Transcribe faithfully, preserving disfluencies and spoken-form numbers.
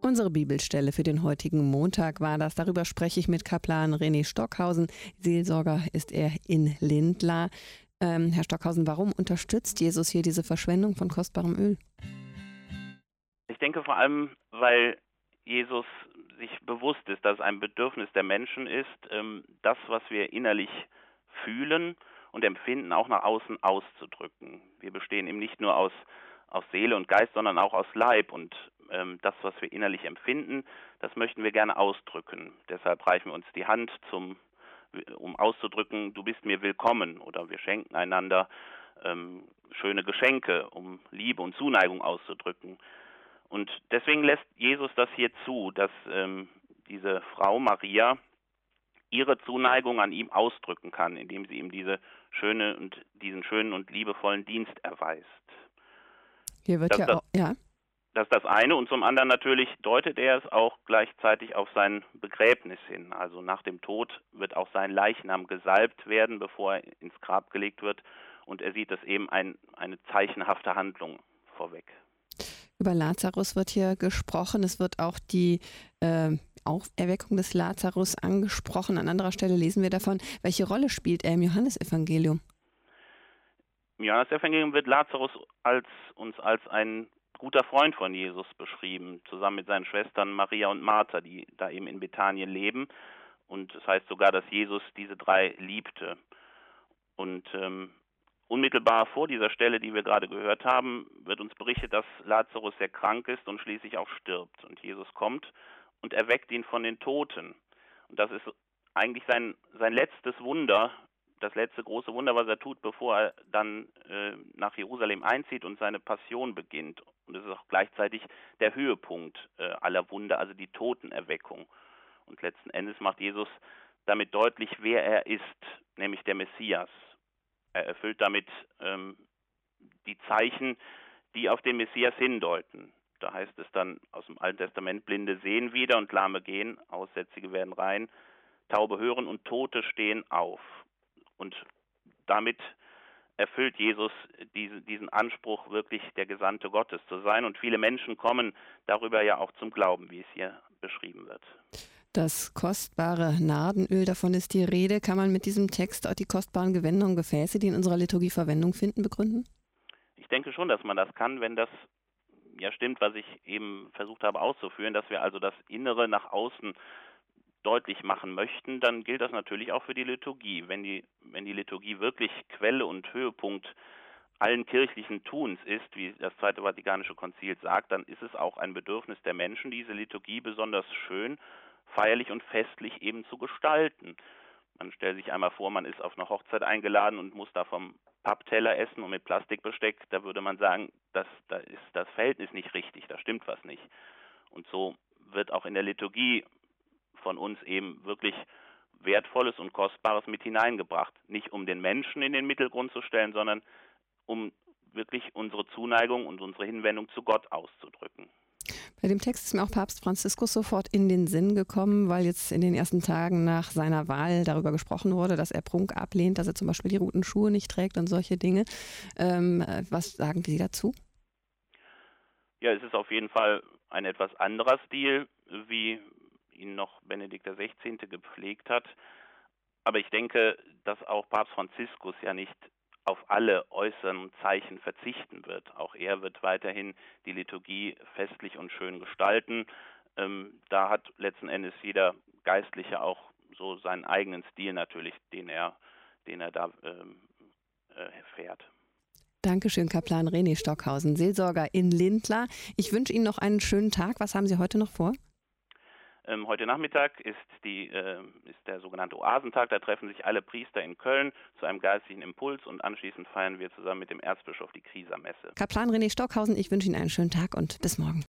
Unsere Bibelstelle für den heutigen Montag war das. Darüber spreche ich mit Kaplan René Stockhausen. Seelsorger ist er in Lindlar. Ähm, Herr Stockhausen, warum unterstützt Jesus hier diese Verschwendung von kostbarem Öl? Ich denke vor allem, weil Jesus sich bewusst ist, dass es ein Bedürfnis der Menschen ist, ähm, das, was wir innerlich fühlen und empfinden, auch nach außen auszudrücken. Wir bestehen eben nicht nur aus, aus Seele und Geist, sondern auch aus Leib. Und ähm, das, was wir innerlich empfinden, das möchten wir gerne ausdrücken. Deshalb reichen wir uns die Hand, zum, um auszudrücken, du bist mir willkommen. Oder wir schenken einander ähm, schöne Geschenke, um Liebe und Zuneigung auszudrücken. Und deswegen lässt Jesus das hier zu, dass ähm, diese Frau Maria ihre Zuneigung an ihm ausdrücken kann, indem sie ihm diese schöne und diesen schönen und liebevollen Dienst erweist. Hier wird das, ja das, auch, ja. Das ist das eine. Und zum anderen natürlich deutet er es auch gleichzeitig auf sein Begräbnis hin. Also nach dem Tod wird auch sein Leichnam gesalbt werden, bevor er ins Grab gelegt wird. Und er sieht es eben ein, eine zeichenhafte Handlung vorweg. Über Lazarus wird hier gesprochen. Es wird auch die äh, Auferweckung des Lazarus angesprochen. An anderer Stelle lesen wir davon. Welche Rolle spielt er im Johannesevangelium? Im Johannesevangelium wird Lazarus als, uns als ein guter Freund von Jesus beschrieben, zusammen mit seinen Schwestern Maria und Martha, die da eben in Bethanien leben. Und es heißt sogar, dass Jesus diese drei liebte. Und ähm, unmittelbar vor dieser Stelle, die wir gerade gehört haben, wird uns berichtet, dass Lazarus sehr krank ist und schließlich auch stirbt. Und Jesus kommt und erweckt ihn von den Toten. Und das ist eigentlich sein, sein letztes Wunder, das letzte große Wunder, was er tut, bevor er dann äh, nach Jerusalem einzieht und seine Passion beginnt. Und es ist auch gleichzeitig der Höhepunkt äh, aller Wunder, also die Totenerweckung. Und letzten Endes macht Jesus damit deutlich, wer er ist, nämlich der Messias. Er erfüllt damit ähm, die Zeichen, die auf den Messias hindeuten. Da heißt es dann aus dem Alten Testament, Blinde sehen wieder und Lahme gehen, Aussätzige werden rein, Taube hören und Tote stehen auf. Und damit erfüllt Jesus diese, diesen Anspruch, wirklich der Gesandte Gottes zu sein. Und viele Menschen kommen darüber ja auch zum Glauben, wie es hier beschrieben wird. Das kostbare Nardenöl, davon ist die Rede. Kann man mit diesem Text auch die kostbaren Gewänder und Gefäße, die in unserer Liturgie Verwendung finden, begründen? Ich denke schon, dass man das kann, wenn das ja stimmt, was ich eben versucht habe auszuführen, dass wir also das Innere nach außen deutlich machen möchten, dann gilt das natürlich auch für die Liturgie. Wenn die, wenn die Liturgie wirklich Quelle und Höhepunkt allen kirchlichen Tuns ist, wie das Zweite Vatikanische Konzil sagt, dann ist es auch ein Bedürfnis der Menschen, diese Liturgie besonders schön, feierlich und festlich eben zu gestalten. Man stellt sich einmal vor, man ist auf eine Hochzeit eingeladen und muss da vom Pappteller essen und mit Plastikbesteck. Da würde man sagen, das, da ist das Verhältnis nicht richtig, da stimmt was nicht. Und so wird auch in der Liturgie von uns eben wirklich Wertvolles und Kostbares mit hineingebracht. Nicht um den Menschen in den Mittelgrund zu stellen, sondern um wirklich unsere Zuneigung und unsere Hinwendung zu Gott auszudrücken. Bei dem Text ist mir auch Papst Franziskus sofort in den Sinn gekommen, weil jetzt in den ersten Tagen nach seiner Wahl darüber gesprochen wurde, dass er Prunk ablehnt, dass er zum Beispiel die roten Schuhe nicht trägt und solche Dinge. Ähm, was sagen Sie dazu? Ja, es ist auf jeden Fall ein etwas anderer Stil, wie ihn noch Benedikt der Sechzehnte gepflegt hat. Aber ich denke, dass auch Papst Franziskus ja nicht auf alle äußeren Zeichen verzichten wird. Auch er wird weiterhin die Liturgie festlich und schön gestalten. Ähm, da hat letzten Endes jeder Geistliche auch so seinen eigenen Stil natürlich, den er, den er da ähm, äh, fährt. Dankeschön, Kaplan René Stockhausen, Seelsorger in Lindlar. Ich wünsche Ihnen noch einen schönen Tag. Was haben Sie heute noch vor? Ähm, heute Nachmittag ist, die, äh, ist der sogenannte Oasentag. Da treffen sich alle Priester in Köln zu einem geistlichen Impuls und anschließend feiern wir zusammen mit dem Erzbischof die Krisermesse. Kaplan René Stockhausen, ich wünsche Ihnen einen schönen Tag und bis morgen.